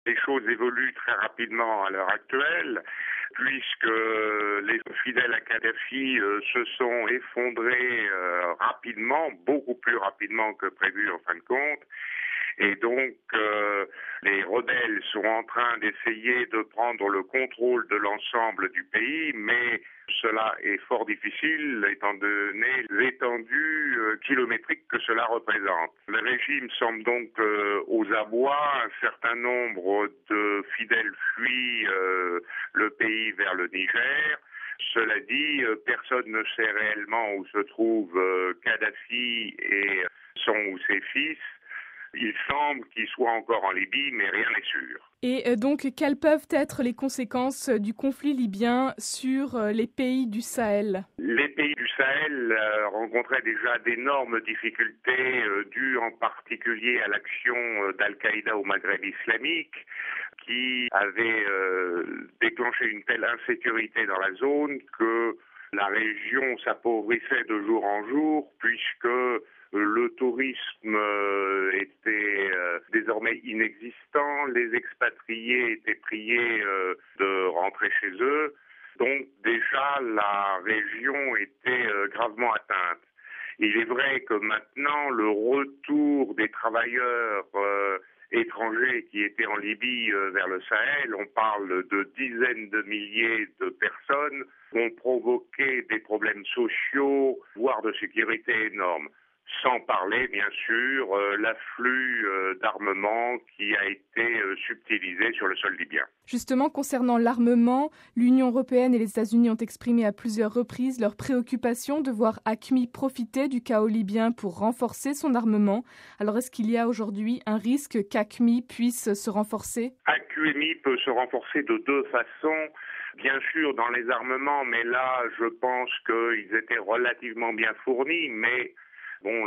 Les choses évoluent très rapidement à l'heure actuelle, puisque les fidèles à Kadhafi se sont effondrés rapidement, beaucoup plus rapidement que prévu en fin de compte. Et donc, les rebelles sont en train d'essayer de prendre le contrôle de l'ensemble du pays, mais cela est fort difficile étant donné l'étendue kilométrique que cela représente. Le régime semble donc aux abois. Un certain nombre de fidèles fuient le pays vers le Niger. Cela dit, personne ne sait réellement où se trouve Kadhafi et son ou ses fils. Il semble qu'il soit encore en Libye, mais rien n'est sûr. Et donc, quelles peuvent être les conséquences du conflit libyen sur les pays du Sahel? Les pays du Sahel rencontraient déjà d'énormes difficultés dues en particulier à l'action d'Al-Qaïda au Maghreb islamique, qui avait déclenché une telle insécurité dans la zone que la région s'appauvrissait de jour en jour, puisque le tourisme était désormais inexistant, les expatriés étaient priés de rentrer chez eux, donc déjà la région était gravement atteinte. Il est vrai que maintenant le retour des travailleurs étrangers qui étaient en Libye vers le Sahel, on parle de dizaines de milliers de personnes, ont provoqué des problèmes sociaux, voire de sécurité énormes. Sans parler, bien sûr, l'afflux d'armement qui a été subtilisé sur le sol libyen. Justement, concernant l'armement, l'Union européenne et les États-Unis ont exprimé à plusieurs reprises leur préoccupation de voir AQMI profiter du chaos libyen pour renforcer son armement. Alors, est-ce qu'il y a aujourd'hui un risque qu'AQMI puisse se renforcer? AQMI peut se renforcer de deux façons. Bien sûr, dans les armements, mais là, je pense qu'ils étaient relativement bien fournis, mais bon,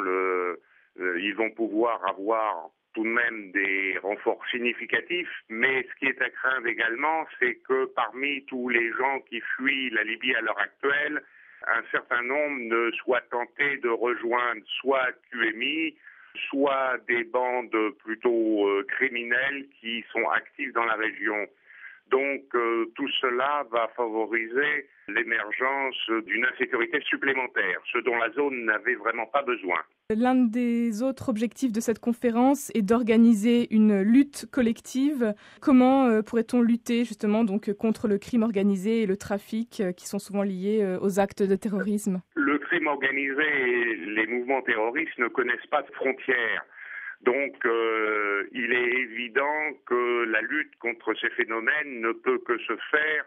ils vont pouvoir avoir tout de même des renforts significatifs, mais ce qui est à craindre également, c'est que parmi tous les gens qui fuient la Libye à l'heure actuelle, un certain nombre ne soient tentés de rejoindre soit QMI, soit des bandes plutôt criminelles qui sont actives dans la région. Donc tout cela va favoriser l'émergence d'une insécurité supplémentaire, ce dont la zone n'avait vraiment pas besoin. L'un des autres objectifs de cette conférence est d'organiser une lutte collective. Comment pourrait-on lutter justement donc contre le crime organisé et le trafic qui sont souvent liés aux actes de terrorisme? Le crime organisé et les mouvements terroristes ne connaissent pas de frontières. Donc, il est évident que la lutte contre ces phénomènes ne peut que se faire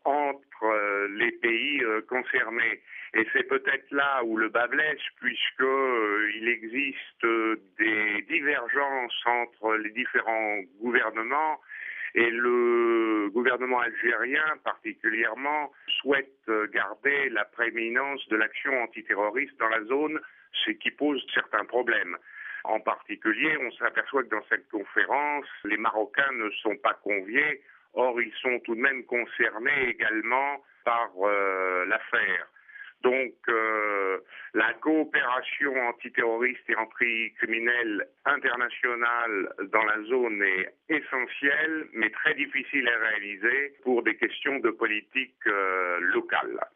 entre les pays concernés. Et c'est peut-être là où le bât blesse, puisque il existe des divergences entre les différents gouvernements. Et le gouvernement algérien, particulièrement, souhaite garder la prééminence de l'action antiterroriste dans la zone, ce qui pose certains problèmes. En particulier, on s'aperçoit que dans cette conférence, les Marocains ne sont pas conviés, or ils sont tout de même concernés également par l'affaire. Donc, la coopération antiterroriste et anticriminelle internationale dans la zone est essentielle, mais très difficile à réaliser pour des questions de politique locale.